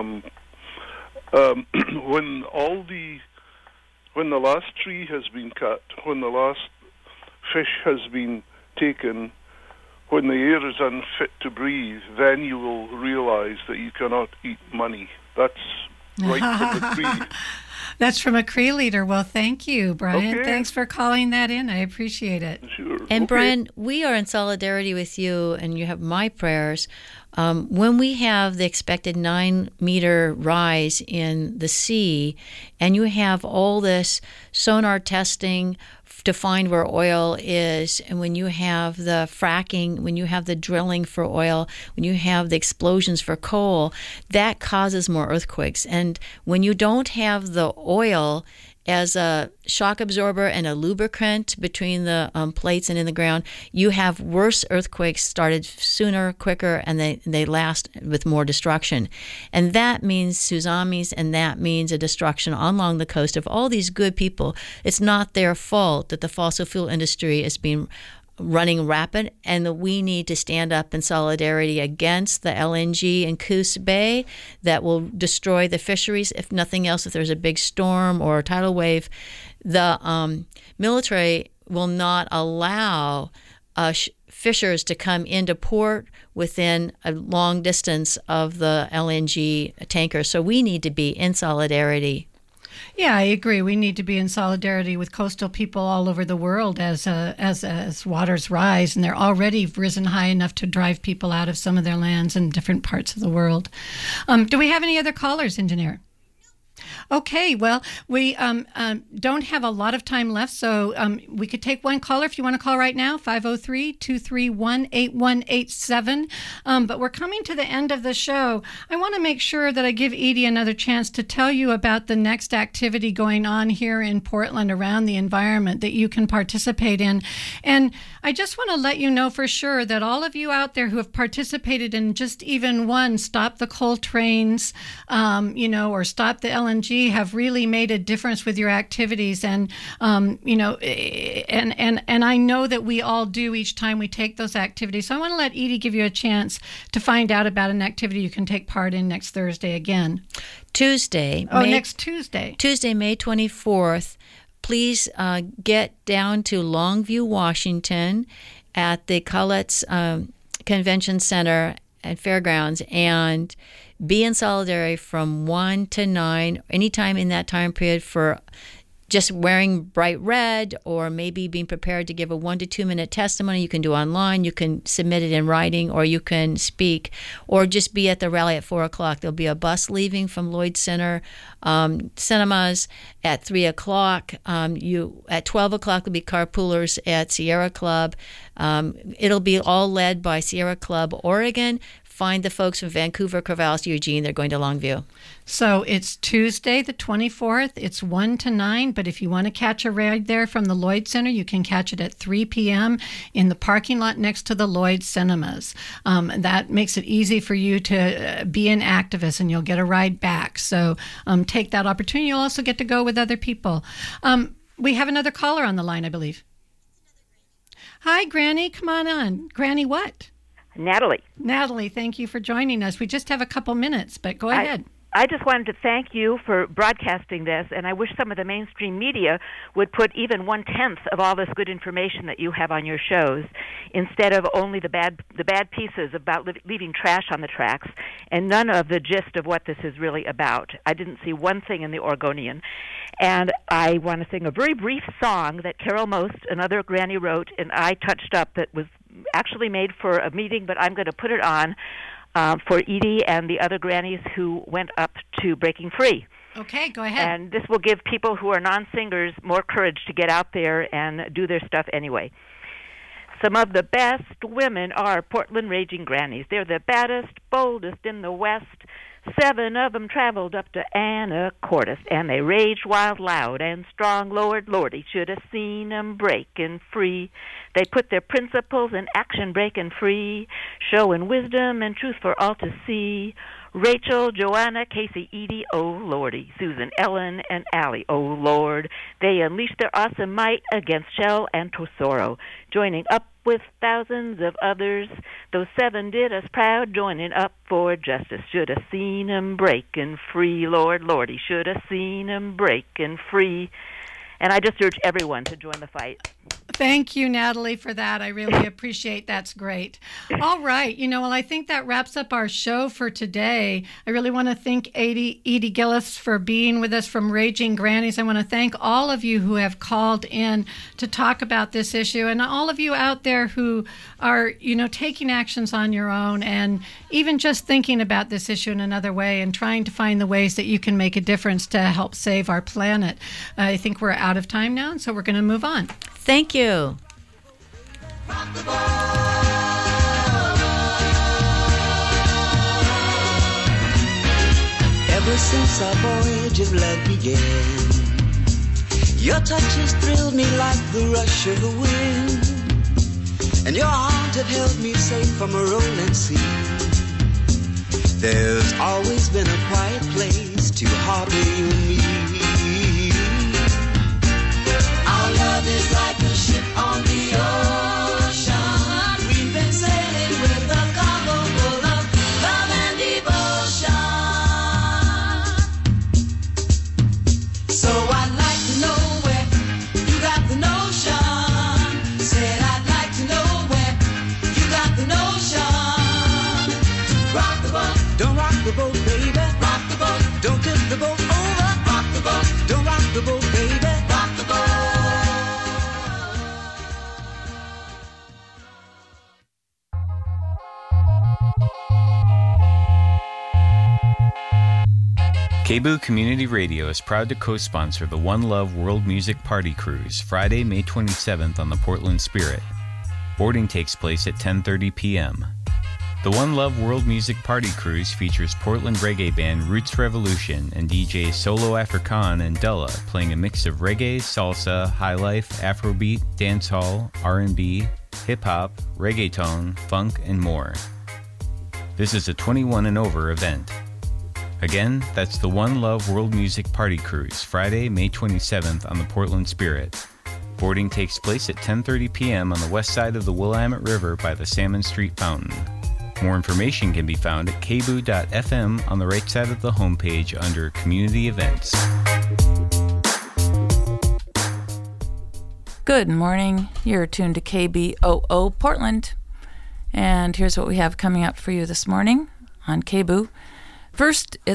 When the last tree has been cut, when the last fish has been taken, when the air is unfit to breathe, then you will realize that you cannot eat money. That's right from the Cree. That's from a Cree leader. Well, thank you, Brian. Okay. Thanks for calling that in. I appreciate it. Sure. And Okay. Brian, we are in solidarity with you, and you have my prayers. When we have the expected 9-meter rise in the sea, and you have all this sonar testing to find where oil is, and when you have the fracking, when you have the drilling for oil, when you have the explosions for coal, that causes more earthquakes. And when you don't have the oil as a shock absorber and a lubricant between the plates and in the ground, you have worse earthquakes started sooner, quicker, and they last with more destruction. And that means tsunamis, and that means a destruction along the coast of all these good people. It's not their fault that the fossil fuel industry is being running rapid, and that we need to stand up in solidarity against the LNG in Coos Bay that will destroy the fisheries. If nothing else, if there's a big storm or a tidal wave, the military will not allow fishers to come into port within a long distance of the LNG tanker. So we need to be in solidarity. Yeah, I agree. We need to be in solidarity with coastal people all over the world as waters rise, and they're already risen high enough to drive people out of some of their lands in different parts of the world. Do we have any other callers, engineer? Okay, well, we don't have a lot of time left, so we could take one caller if you want to call right now, 503-231-8187. But we're coming to the end of the show. I want to make sure that I give Edie another chance to tell you about the next activity going on here in Portland around the environment that you can participate in. And I just want to let you know for sure that all of you out there who have participated in just even one Stop the Coal Trains, or Stop the LNG have really made a difference with your activities, and and I know that we all do each time we take those activities. So I want to let Edie give you a chance to find out about an activity you can take part in next Thursday again. Next Tuesday. Tuesday, May 24th. Please get down to Longview, Washington at the Collett's Convention Center and Fairgrounds, and be in solidarity from 1 to 9, anytime in that time period, for just wearing bright red, or maybe being prepared to give a 1 to 2 minute testimony. You can do online, you can submit it in writing, or you can speak, or just be at the rally at 4 o'clock. There'll be a bus leaving from Lloyd Center Cinemas at 3 o'clock. At 12 o'clock, there'll be carpoolers at Sierra Club. It'll be all led by Sierra Club Oregon. Find the folks from Vancouver, Corvallis, Eugene. They're going to Longview. So it's Tuesday the 24th. It's 1 to 9, but if you want to catch a ride there from the Lloyd Center, you can catch it at 3 p.m. in the parking lot next to the Lloyd Cinemas. That makes it easy for you to be an activist, and you'll get a ride back. So take that opportunity. You'll also get to go with other people. We have another caller on the line, I believe. Hi, Granny. Come on. Granny what? Natalie, thank you for joining us. We just have a couple minutes, but go ahead. I just wanted to thank you for broadcasting this, and I wish some of the mainstream media would put even 1/10 of all this good information that you have on your shows, instead of only the bad pieces about leaving trash on the tracks, and none of the gist of what this is really about. I didn't see one thing in the Oregonian. And I want to sing a very brief song that Carol Most, another granny, wrote, and I touched up, that was actually made for a meeting, but I'm going to put it on for Edie and the other grannies who went up to Breaking Free. Okay, go ahead. And this will give people who are non-singers more courage to get out there and do their stuff anyway. Some of the best women are Portland raging grannies. They're the baddest, boldest in the West. 7 of them traveled up to Anacortes, and they raged wild, loud, and strong. Lord, he should have seen 'em breaking free. They put their principles in action, breaking free, showing wisdom and truth for all to see. Rachel, Joanna, Casey, Edie, oh Lordy, Susan, Ellen, and Allie, oh Lord. They unleashed their awesome might against Shell and Tesoro, joining up with thousands of others. Those 7 did us proud, joining up for justice. Should have seen 'em breaking free, Lord, Lordy, should have seen 'em breaking free. And I just urge everyone to join the fight. Thank you, Natalie, for that. I really appreciate that's great. All right. Well, I think that wraps up our show for today. I really want to thank Edie Gillis for being with us from Raging Grannies. I want to thank all of you who have called in to talk about this issue, and all of you out there who are, taking actions on your own and even just thinking about this issue in another way and trying to find the ways that you can make a difference to help save our planet. I think we're out of time now, and so we're going to move on. Thank you. Ever since our voyage of love began, your touch has thrilled me like the rush of the wind, and your arms have held me safe from a rolling sea. There's always been a quiet place to harbor you and me. Our love is like a ship on the ocean. We've been sailing with a cargo full of love and devotion. So I'd like to know where you got the notion. Said I'd like to know where you got the notion. Rock the boat, don't rock the boat, baby. Rock the boat, don't tip the boat over. Rock the boat, don't rock the boat, baby. Rock the boat. KBOO Community Radio is proud to co-sponsor the One Love World Music Party Cruise, Friday, May 27th on the Portland Spirit. Boarding takes place at 10:30 p.m. The One Love World Music Party Cruise features Portland reggae band Roots Revolution and DJs Solo African and Della playing a mix of reggae, salsa, highlife, Afrobeat, dancehall, R&B, hip-hop, reggaeton, funk, and more. This is a 21 and over event. Again, that's the One Love World Music Party Cruise, Friday, May 27th on the Portland Spirit. Boarding takes place at 10:30 p.m. on the west side of the Willamette River by the Salmon Street Fountain. More information can be found at kboo.fm on the right side of the homepage under Community Events. Good morning. You're tuned to KBOO Portland. And here's what we have coming up for you this morning on KBOO. First,